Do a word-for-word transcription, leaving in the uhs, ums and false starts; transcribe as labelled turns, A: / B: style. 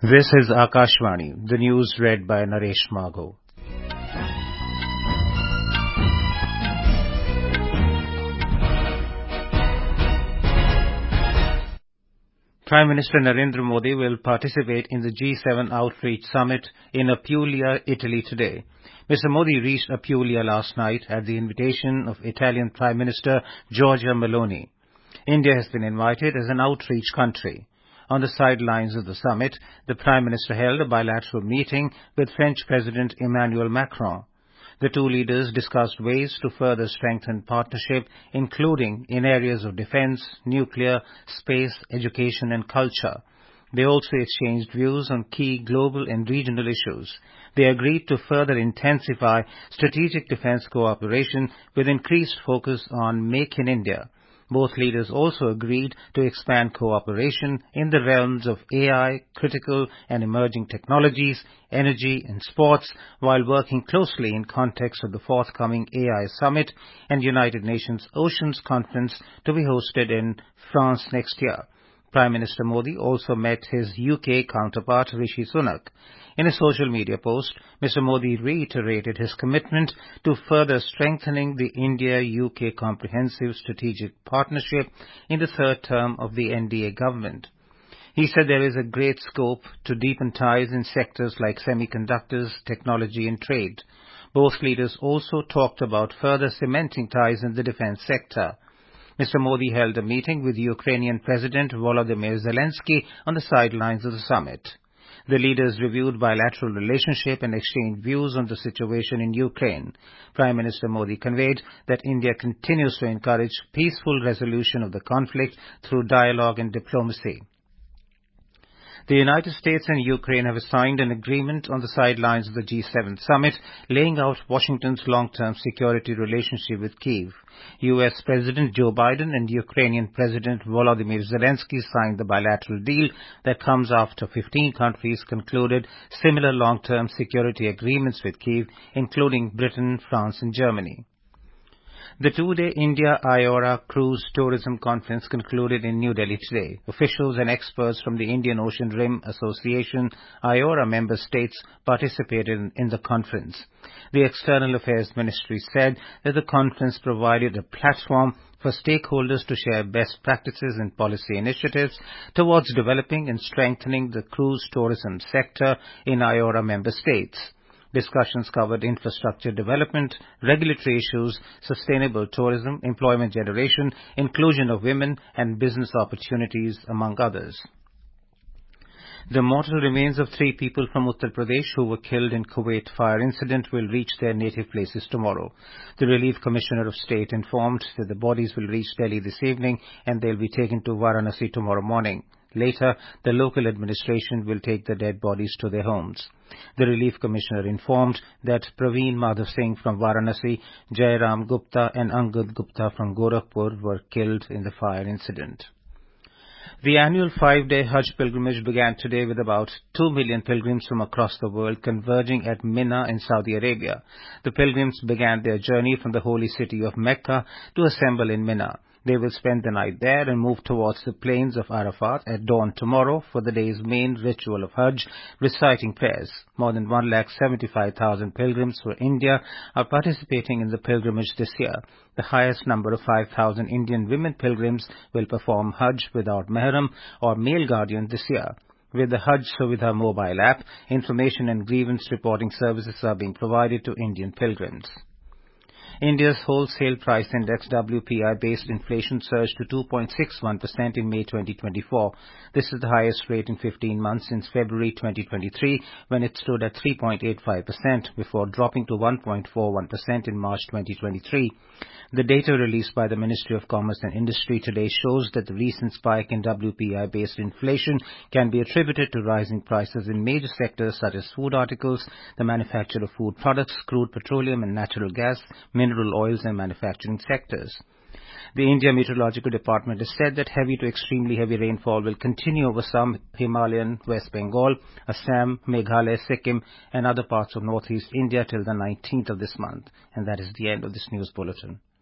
A: This is Akashvani, the news read by Naresh Magho. Prime Minister Narendra Modi will participate in the G seven Outreach Summit in Apulia, Italy today. Mister Modi reached Apulia last night at the invitation of Italian Prime Minister Giorgia Meloni. India has been invited as an outreach country. On the sidelines of the summit, the Prime Minister held a bilateral meeting with French President Emmanuel Macron. The two leaders discussed ways to further strengthen partnership, including in areas of defense, nuclear, space, education and culture. They also exchanged views on key global and regional issues. They agreed to further intensify strategic defense cooperation with increased focus on Make in India. Both leaders also agreed to expand cooperation in the realms of A I, critical and emerging technologies, energy and sports, while working closely in context of the forthcoming A I Summit and United Nations Oceans Conference to be hosted in France next year. Prime Minister Modi also met his U K counterpart Rishi Sunak. In a social media post, Mister Modi reiterated his commitment to further strengthening the India-U K comprehensive strategic partnership in the third term of the N D A government. He said there is a great scope to deepen ties in sectors like semiconductors, technology and trade. Both leaders also talked about further cementing ties in the defense sector. Mister Modi held a meeting with Ukrainian President Volodymyr Zelensky on the sidelines of the summit. The leaders reviewed bilateral relationship and exchanged views on the situation in Ukraine. Prime Minister Modi conveyed that India continues to encourage peaceful resolution of the conflict through dialogue and diplomacy. The United States and Ukraine have signed an agreement on the sidelines of the G seven summit, laying out Washington's long-term security relationship with Kyiv. U S President Joe Biden and Ukrainian President Volodymyr Zelensky signed the bilateral deal that comes after fifteen countries concluded similar long-term security agreements with Kyiv, including Britain, France and Germany. The two-day India-I O R A Cruise Tourism Conference concluded in New Delhi today. Officials and experts from the Indian Ocean Rim Association I O R A member states participated in, in the conference. The External Affairs Ministry said that the conference provided a platform for stakeholders to share best practices and policy initiatives towards developing and strengthening the cruise tourism sector in I O R A member states. Discussions covered infrastructure development, regulatory issues, sustainable tourism, employment generation, inclusion of women, and business opportunities, among others. The mortal remains of three people from Uttar Pradesh who were killed in Kuwait fire incident will reach their native places tomorrow. The Relief Commissioner of State informed that the bodies will reach Delhi this evening and they'll be taken to Varanasi tomorrow morning. Later, the local administration will take the dead bodies to their homes. The Relief Commissioner informed that Praveen Madhav Singh from Varanasi, Jairam Gupta and Angad Gupta from Gorakhpur were killed in the fire incident. The annual five-day Hajj pilgrimage began today with about two million pilgrims from across the world converging at Mina in Saudi Arabia. The pilgrims began their journey from the holy city of Mecca to assemble in Mina. They will spend the night there and move towards the plains of Arafat at dawn tomorrow for the day's main ritual of Hajj, reciting prayers. More than one lakh seventy-five thousand pilgrims for India are participating in the pilgrimage this year. The highest number of five thousand Indian women pilgrims will perform Hajj without mahram or male guardian this year. With the Hajj Suvidha mobile app, information and grievance reporting services are being provided to Indian pilgrims. India's wholesale price index W P I-based inflation surged to two point six one percent in May twenty twenty-four. This is the highest rate in fifteen months since February twenty twenty-three, when it stood at three point eight five percent, before dropping to one point four one percent in March twenty twenty-three. The data released by the Ministry of Commerce and Industry today shows that the recent spike in W P I-based inflation can be attributed to rising prices in major sectors such as food articles, the manufacture of food products, crude petroleum and natural gas, mineral oils and manufacturing sectors. The India Meteorological Department has said that heavy to extremely heavy rainfall will continue over some Himalayan, West Bengal, Assam, Meghalaya, Sikkim and other parts of northeast India till the nineteenth of this month. And that is the end of this news bulletin.